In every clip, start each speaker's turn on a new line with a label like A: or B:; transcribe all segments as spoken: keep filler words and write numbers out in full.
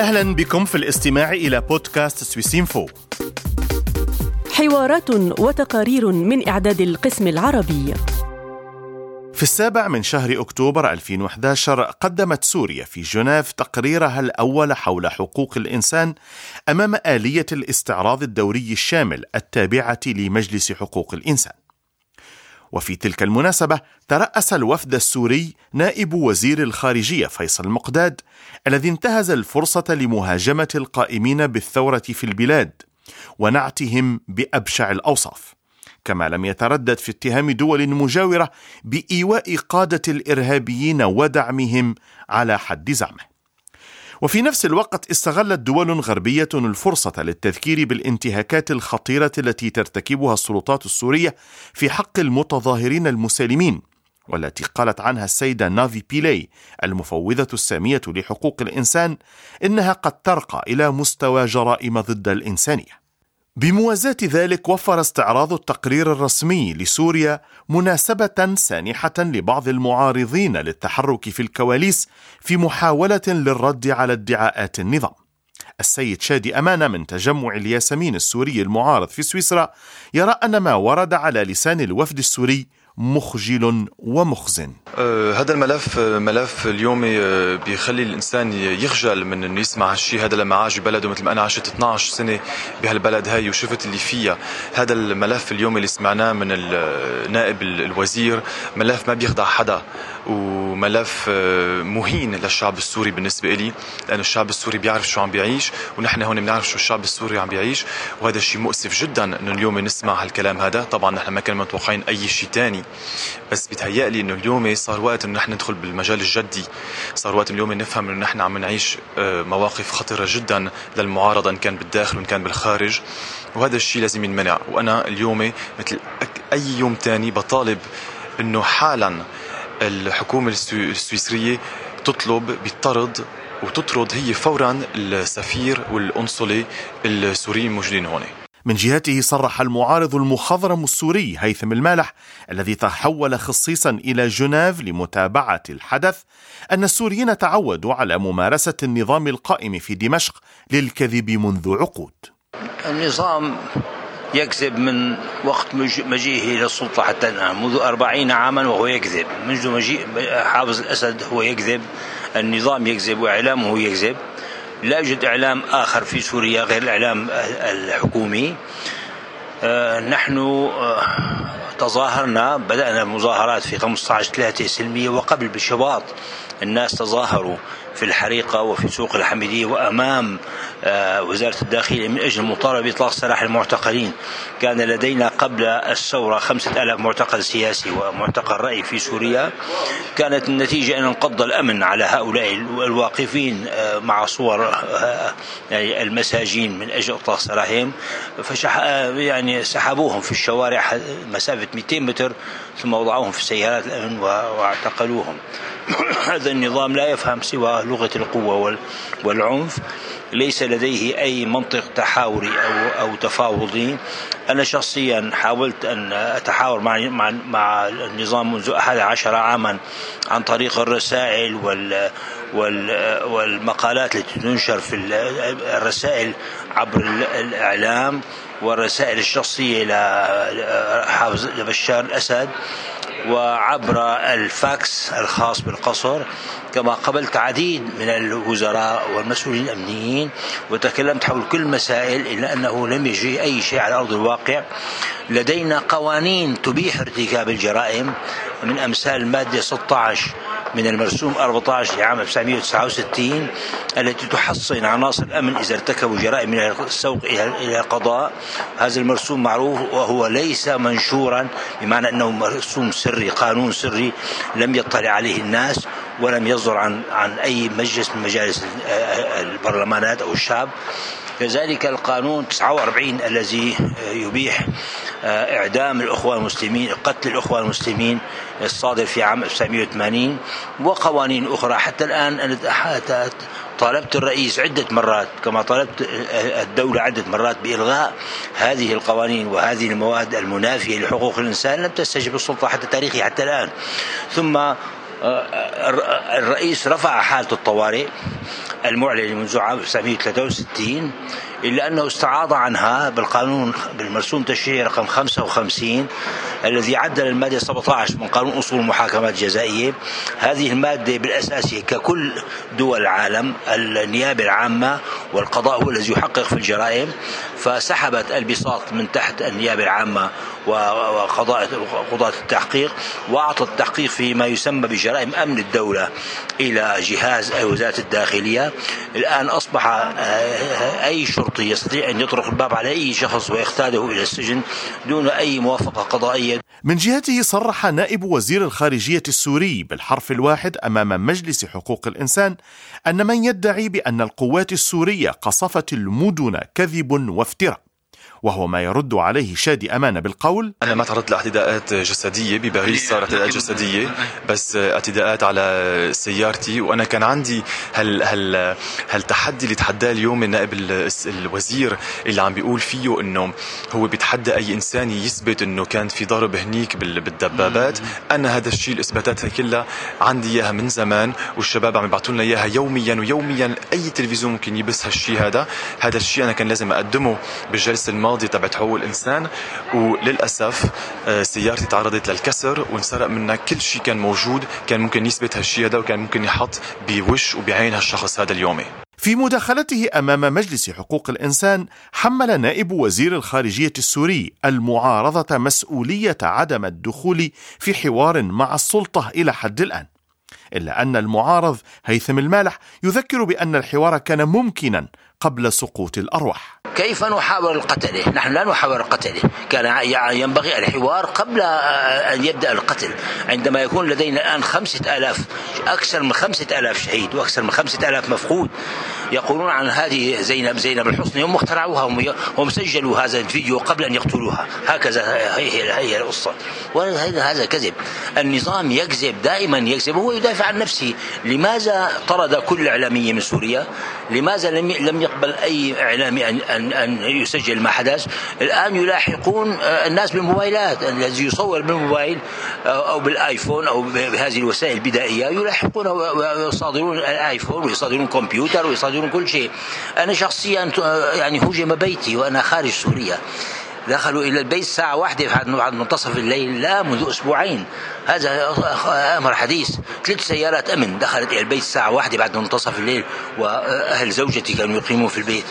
A: أهلا بكم في الاستماع إلى بودكاست سويسينفو،
B: حوارات وتقارير من إعداد القسم العربي.
A: في السابع من شهر أكتوبر ألفين وإحدى عشر قدمت سوريا في جنيف تقريرها الأول حول حقوق الإنسان أمام آلية الاستعراض الدوري الشامل التابعة لمجلس حقوق الإنسان. وفي تلك المناسبة ترأس الوفد السوري نائب وزير الخارجية فيصل مقداد، الذي انتهز الفرصة لمهاجمة القائمين بالثورة في البلاد ونعتهم بأبشع الأوصاف، كما لم يتردد في اتهام دول مجاورة بإيواء قادة الإرهابيين ودعمهم على حد زعمه. وفي نفس الوقت استغلت دول غربية الفرصة للتذكير بالانتهاكات الخطيرة التي ترتكبها السلطات السورية في حق المتظاهرين المسالمين، والتي قالت عنها السيدة نافي بيلاي المفوضة السامية لحقوق الإنسان إنها قد ترقى إلى مستوى جرائم ضد الإنسانية. بموازاة ذلك وفر استعراض التقرير الرسمي لسوريا مناسبة سانحة لبعض المعارضين للتحرك في الكواليس في محاولة للرد على ادعاءات النظام. السيد شادي أمانة من تجمع الياسمين السوري المعارض في سويسرا يرى أن ما ورد على لسان الوفد السوري مخجل ومخزن.
C: أه هذا الملف ملف اليومي بيخلي الإنسان يخجل من إنه يسمع هالشيء هذا لما عاش ببلده، مثل ما أنا عشت اثنتي عشرة سنة بهالبلد هاي وشفت اللي فيها. هذا الملف اليومي اللي سمعناه من النائب الوزير ملف ما بيخدع حدا، وملف مهين للشعب السوري بالنسبة لي، لأن الشعب السوري بيعرف شو عم بيعيش ونحن هون بنعرف شو الشعب السوري عم بيعيش، وهذا الشيء مؤسف جدا إنه اليوم نسمع هالكلام هذا. طبعا نحن ما كنا متوقعين أي شيء تاني، بس بيتهيألي إنه اليوم صار وقت إنه نحن ندخل بالمجال الجدي، صار وقت اليوم نفهم إنه نحن عم نعيش مواقف خطيرة جدا للمعارضة إن كان بالداخل وإن كان بالخارج، وهذا الشيء لازم ينمنع. وأنا اليوم مثل أي يوم تاني بطالب إنه حالا الحكومة السويسرية تطلب بالطرد وتطرد هي فورا السفير والقنصلة السوريين الموجودين هون.
A: من جهته صرح المعارض المخضرم السوري هيثم المالح الذي تحول خصيصا إلى جنيف لمتابعة الحدث أن السوريين تعودوا على ممارسة النظام القائم في دمشق للكذب منذ عقود.
D: النظام يكذب من وقت مجيئه إلى السلطة حتى الآن، منذ أربعين عاما وهو يكذب. منذ مجيء حافظ الأسد هو يكذب، النظام يكذب وإعلامه يكذب. لا يوجد إعلام آخر في سوريا غير الإعلام الحكومي. آه نحن آه تظاهرنا، بدأنا مظاهرات في خمسة عشر ثلاثة سلمية، وقبل بشباط الناس تظاهروا في الحريقة وفي سوق الحميدية وأمام آه وزارة الداخلية من أجل مطالبة بإطلاق سراح المعتقلين. كان لدينا قبل الثورة خمسة آلاف معتقل سياسي ومعتقل رأي في سوريا. كانت النتيجة أن انقض الأمن على هؤلاء الواقفين آه مع صور آه يعني المساجين من أجل إطلاق سراحهم، فشح يعني سحبوهم في الشوارع مسافة مئتين متر ثم وضعوهم في سيارات الأمن واعتقلوهم. هذا النظام لا يفهم سوى لغة القوة والعنف، ليس لديه أي منطق تحاوري أو أو تفاوضي. أنا شخصيا حاولت أن أتحاور مع مع مع النظام منذ أحد عشر عاما عن طريق الرسائل وال والمقالات التي تنشر في الرسائل عبر الإعلام والرسائل الشخصية لحافظ بشار الأسد وعبر الفاكس الخاص بالقصر. كما قابلت عديد من الوزراء والمسؤولين الأمنيين وتكلمت حول كل المسائل، إلا أنه لم يجري أي شيء على أرض الواقع. لدينا قوانين تبيح ارتكاب الجرائم من أمثال المادة ستة عشر من المرسوم أربعة عشر لعام ألف وتسعمئة وتسعة وستين التي تحصن عناصر الأمن إذا ارتكبوا جرائم من السوق إلى القضاء. هذا المرسوم معروف وهو ليس منشورا، بمعنى أنه مرسوم سري، قانون سري لم يطلع عليه الناس ولم يصدر عن عن أي مجلس من مجالس البرلمانات أو الشعب. كذلك القانون تسعة وأربعين الذي يبيح إعدام الأخوة المسلمين، قتل الأخوة المسلمين، الصادر في عام ألف وتسعمئة وثمانين، وقوانين أخرى. حتى الآن أنا طالبت الرئيس عدة مرات، كما طالبت الدولة عدة مرات، بإلغاء هذه القوانين وهذه المواد المنافية لحقوق الإنسان. لم تستجب السلطة حتى تاريخي حتى الآن. ثم الرئيس رفع حالة الطوارئ المعلنة منذ عام ألف وتسعمائة وثلاثة وستين، إلا أنه استعاض عنها بالقانون بالمرسوم تشريعي رقم خمسة وخمسين الذي عدل المادة سبعة عشر من قانون أصول المحاكمات الجزائية. هذه المادة بالأساس ككل دول العالم النيابة العامة والقضاء هو الذي يحقق في الجرائم، فسحبت البساط من تحت النيابة العامة وقضاء قضاة التحقيق، وأعطت التحقيق فيما يسمى بجرائم أمن الدولة إلى جهاز أي وزارة الداخلية. الآن أصبح أي شرطي يستطيع أن يطرق الباب على أي شخص ويقتاده إلى السجن دون أي موافقة قضائية.
A: من جهته صرح نائب وزير الخارجية السوري بالحرف الواحد أمام مجلس حقوق الإنسان أن من يدعي بأن القوات السورية قصفت المدن كذب وافتراء، وهو ما يرد عليه شادي أمانة بالقول:
C: أنا ما تعرضت لاعتداءات جسدية بباريس، صارت اعتداءات جسدية بس اعتداءات على سيارتي، وأنا كان عندي هال هال هالتحدي اللي تحداه اليوم النائب الوزير اللي عم بيقول فيه إنه هو بيتحدى أي إنسان يثبت إنه كان في ضرب هنيك بالدبابات. أنا هذا الشيء الإثباتات كلها عندي إياها من زمان، والشباب عم يبعثوا لنا إياها يوميا ويوميا، أي تلفزيون ممكن يبث هالشيء هذا. هذا الشيء أنا كان لازم أقدمه بالجلسة الماضية تبعت حقوق الإنسان، وللأسف سيارتي تعرضت للكسر وانسرق منها كل شيء كان موجود كان ممكن يثبت هالشيء هذا، وكان ممكن يحط بوش وبعين هالشخص هذا اليومي.
A: في مداخلته أمام مجلس حقوق الإنسان حمل نائب وزير الخارجية السوري المعارضة مسؤولية عدم الدخول في حوار مع السلطة إلى حد الآن، إلا أن المعارض هيثم المالح يذكر بأن الحوار كان ممكنا قبل سقوط الأرواح.
D: كيف نحاور القتلة؟ نحن لا نحاور القتلة، كان ينبغي الحوار قبل أن يبدأ القتل. عندما يكون لدينا الآن خمسة آلاف أكثر من خمسة آلاف شهيد وأكثر من خمسة آلاف مفقود، يقولون عن هذه زينب زينب الحصني هم اخترعوها، هم سجلوا هذا الفيديو قبل أن يقتلوها، هكذا هي هي القصة، وهذا كذب. النظام يكذب دائما، يكذب، هو يدافع عن نفسه. لماذا طرد كل إعلامي من سوريا؟ لماذا لم لم يقبل أي إعلامي أن أن أن يسجل ما حدث؟ الآن يلاحقون الناس بالموبايلات، الذي يصور بالموبايل أو بالآيفون أو بهذه الوسائل البدائية يلاحقون ويصادرون الآيفون ويصادرون كمبيوتر ويصادرون كل شيء. أنا شخصيا يعني هجم بيتي وأنا خارج سوريا، دخلوا إلى البيت ساعة واحدة بعد منتصف الليل، لا منذ أسبوعين، هذا أمر حديث. ثلاث سيارات أمن دخلت إلى البيت ساعة واحدة بعد منتصف الليل، وأهل زوجتي كانوا يقيمون في البيت.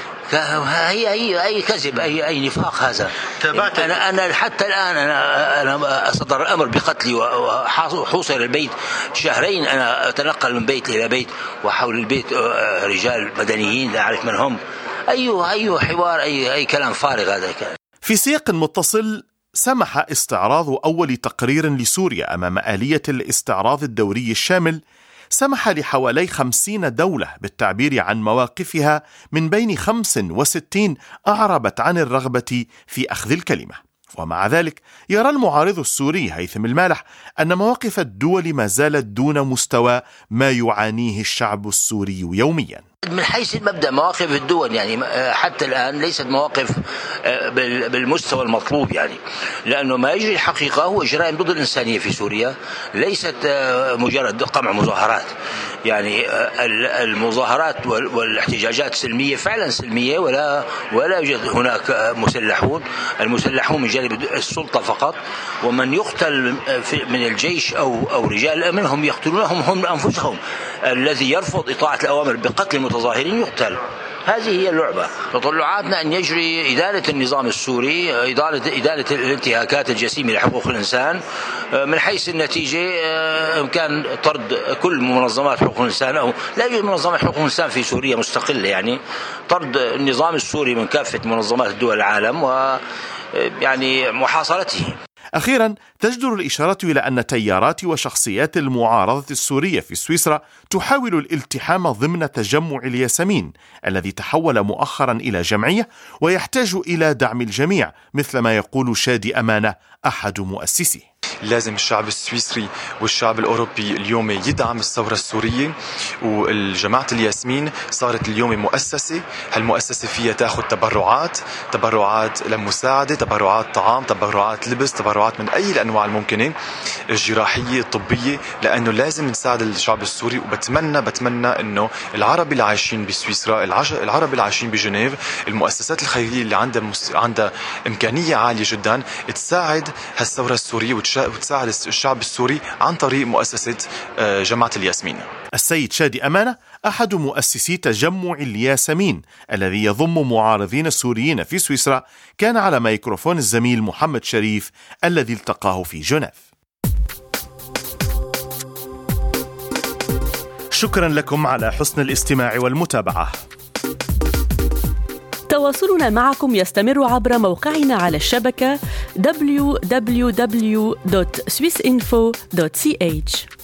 D: هي هي أي كذب، أي أي نفاق هذا. أنا أنا حتى الآن أنا أنا صدر الأمر بقتلي وحوصل البيت شهرين، أنا أتنقل من بيت إلى بيت وحول البيت رجال مدنيين لا أعرف من هم. أيوه أيوه حوار، أي أي كلام فارغ هذا كان.
A: في سياق متصل سمح استعراض أول تقرير لسوريا أمام آلية الاستعراض الدوري الشامل، سمح لحوالي خمسين دولة بالتعبير عن مواقفها من بين خمس وستين أعربت عن الرغبة في أخذ الكلمة. ومع ذلك يرى المعارض السوري هيثم المالح أن مواقف الدول ما زالت دون مستوى ما يعانيه الشعب السوري يوميا.
D: من حيث المبدأ مواقف الدول يعني حتى الآن ليست مواقف بالمستوى المطلوب، يعني لأنه ما يجري الحقيقة هو جرائم ضد الإنسانية في سوريا، ليست مجرد قمع مظاهرات. يعني المظاهرات والاحتجاجات سلمية فعلا سلمية، ولا ولا يوجد هناك مسلحون، المسلحون من جانب السلطة فقط، ومن يقتل من الجيش أو أو رجال الأمن هم يقتلونهم هم أنفسهم. الذي يرفض إطاعة الأوامر بقتل المتظاهرين يقتل. هذه هي اللعبة. تطلعاتنا أن يجري إدارة النظام السوري، إدارة إدارة الانتهاكات الجسيمة لحقوق الإنسان. من حيث النتيجة إمكان طرد كل منظمات حقوق الإنسان، أو لا يوجد منظمات حقوق الإنسان في سوريا مستقلة، يعني طرد النظام السوري من كافة منظمات الدول العالم و يعني محاصرته.
A: أخيرا تجدر الإشارة إلى أن تيارات وشخصيات المعارضة السورية في سويسرا تحاول الالتحام ضمن تجمع الياسمين الذي تحول مؤخرا إلى جمعية ويحتاج إلى دعم الجميع، مثل ما يقول شادي أمانة أحد مؤسسيه.
C: لازم الشعب السويسري والشعب الأوروبي اليوم يدعم الثورة السورية. والجماعة الياسمين صارت اليوم مؤسسة، هالمؤسسة فيها تاخذ تبرعات تبرعات لمساعدة، تبرعات طعام، تبرعات لبس، تبرعات من أي الأنواع الممكنة، الجراحية، الطبية، لأنه لازم نساعد الشعب السوري. وبتمنى بتمنى أنه العرب اللي عايشين بسويسرا، العرب اللي عايشين بجنيف، المؤسسات الخيرية اللي عندها مس... عندها إمكانية عالية جدا تساعد هالثورة السورية وتساعد الشعب السوري عن طريق مؤسسة جماعة الياسمين.
A: السيد شادي أمانة أحد مؤسسي تجمع الياسمين الذي يضم معارضين السوريين في سويسرا، كان على ميكروفون الزميل محمد شريف الذي التقاه في جنيف. شكرا لكم على حسن الاستماع والمتابعة.
B: تواصلنا معكم يستمر عبر موقعنا على الشبكة دبليو دبليو دبليو دوت سويس إنفو دوت سي إتش.